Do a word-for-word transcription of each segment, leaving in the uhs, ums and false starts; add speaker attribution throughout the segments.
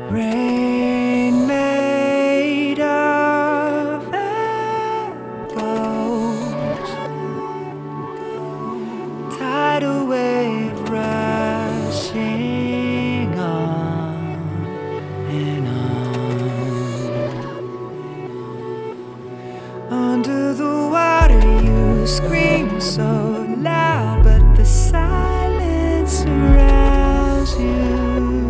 Speaker 1: Rain made of echoes, tidal wave rushing on and on. Under the water you scream so loud, but the silence surrounds you.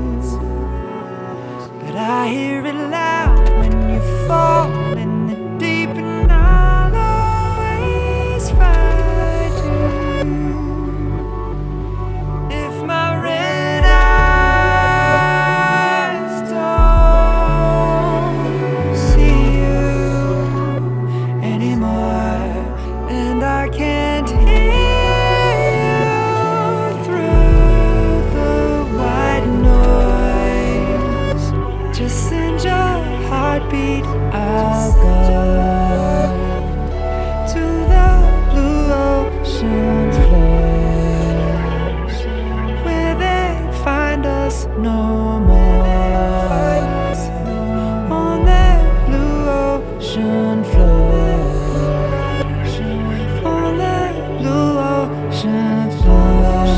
Speaker 1: But I hear it loud when you fall in the deep, and I'll always find you. If my red eyes don't see you anymore, and I can't hear you through the white noise, just send your heartbeat. I'll go to the blue ocean floors, where they find us no more. On that blue ocean floors, on that blue ocean floors,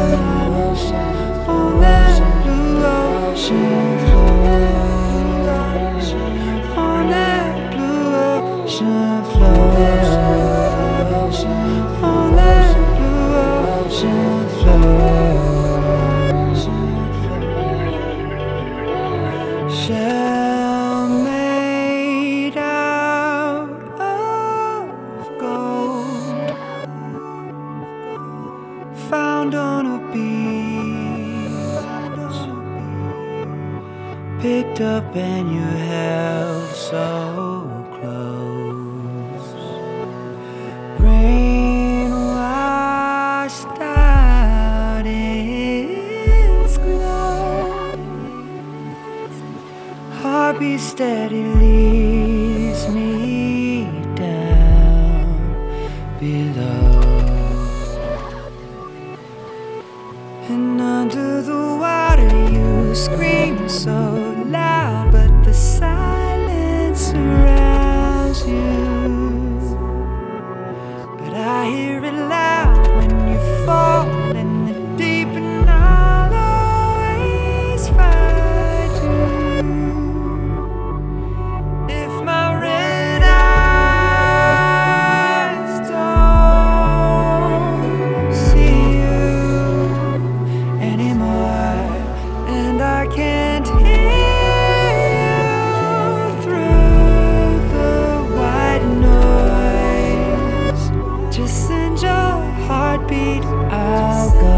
Speaker 1: on that blue ocean floors, on that blue ocean floors, on that blue ocean floors. Shell made out of gold, found on a beach, picked up and you held so close. Rain washed out its glow, heartbeat steady leads me down below. And under the water you scream so loud, but the silence surrounds you. But I hear it loud when you fall in the deep, and I'll always find you. If my red eyes don't see you anymore, and I can't hear you through the white noise, just send your heartbeat. I'll go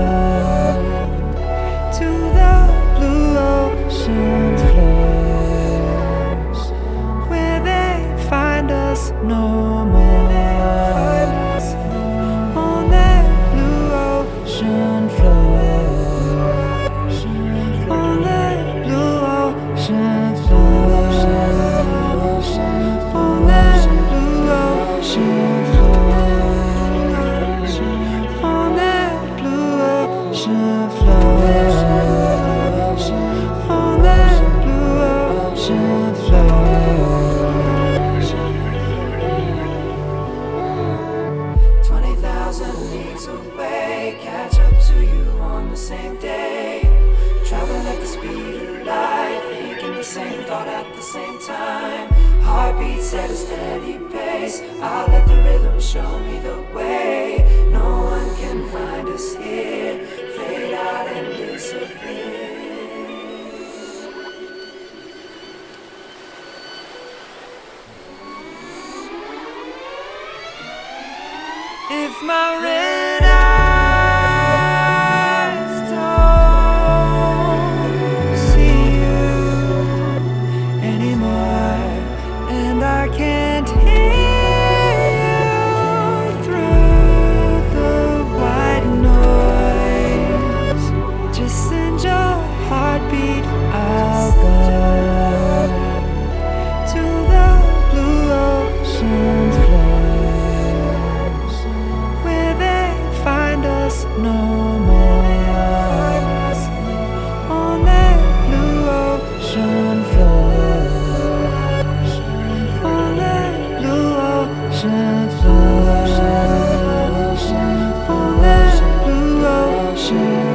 Speaker 1: to the blue ocean floors, where they find us no more. On that blue ocean floors, on that blue ocean floors, on that blue ocean floors, on that blue ocean floors, on that blue ocean floors. Twenty thousand leagues away, catch up to you on the same day. Traveling at the speed of light, thinking the same thought at the same time. Heartbeats at a steady pace, I'll let the rhythm show me the way. No one can find us here, fade out and disappear. If my red eyes don't see you anymore, and I can't hear you through the white noise, just send your heartbeat. I'll go to the blue ocean floors, where they share.